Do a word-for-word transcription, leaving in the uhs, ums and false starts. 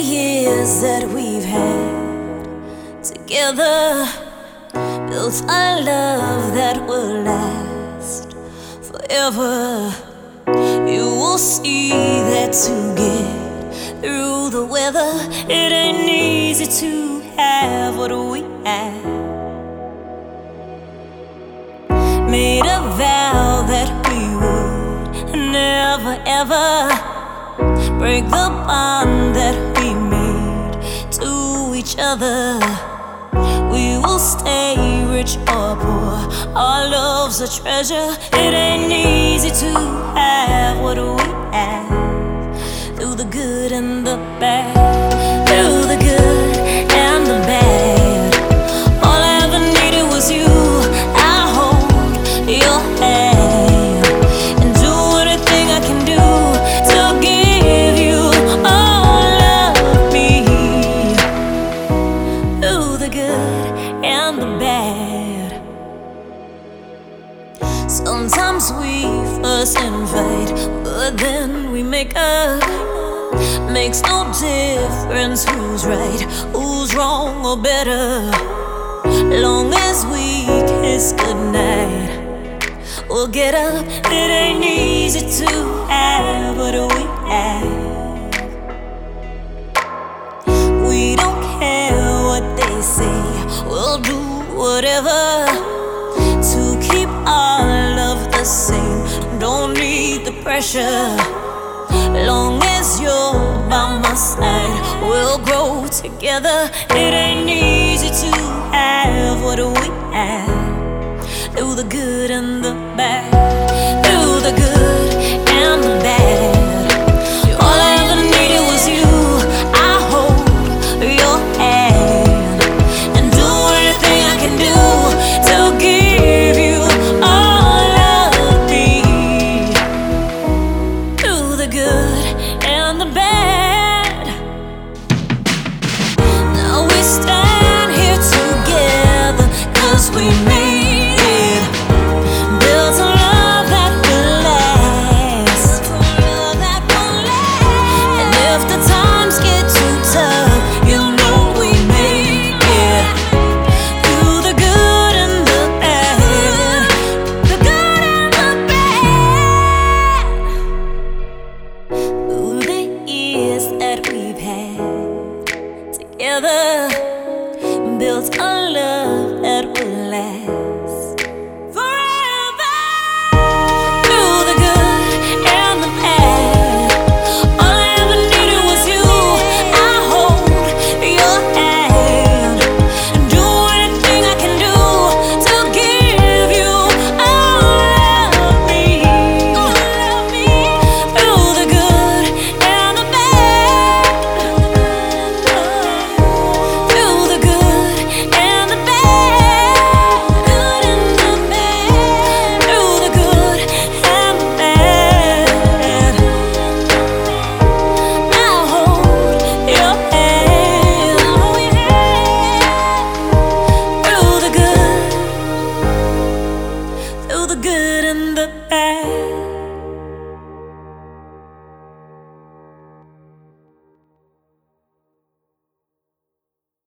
years that we've had together, built a love that will last forever. You will see that to get through the weather, it ain't easy to have what we have. Made a vow that we would never ever break the bond that we made to each other. We will stay rich or poor, our love's a treasure. It ain't easy to have what we have, through the good and the bad, through the good and the bad. All I ever needed was you. I hold your hand and do anything I can do to give you all of me, through the good and the bad. Sometimes we fuss and fight, but then we make up. Makes no difference who's right, who's wrong or better. Long as we kiss goodnight, we'll get up. It ain't easy to have what we have. We don't care what they say, we'll do whatever to keep our love the same. Don't need the pressure. Long as you're by my side, we'll grow together. It ain't easy to have what we have, through the good and the bad, through the good and the bad. All I ever needed was you. I hold your hand and do anything I can do to give you all of me, through the good and the bad. Now we stand here together 'cause we made it, built a love that will last, and if the times get too tough, you know we make it, through the good and the bad, the good and the bad. Through the years that we've had together, built a love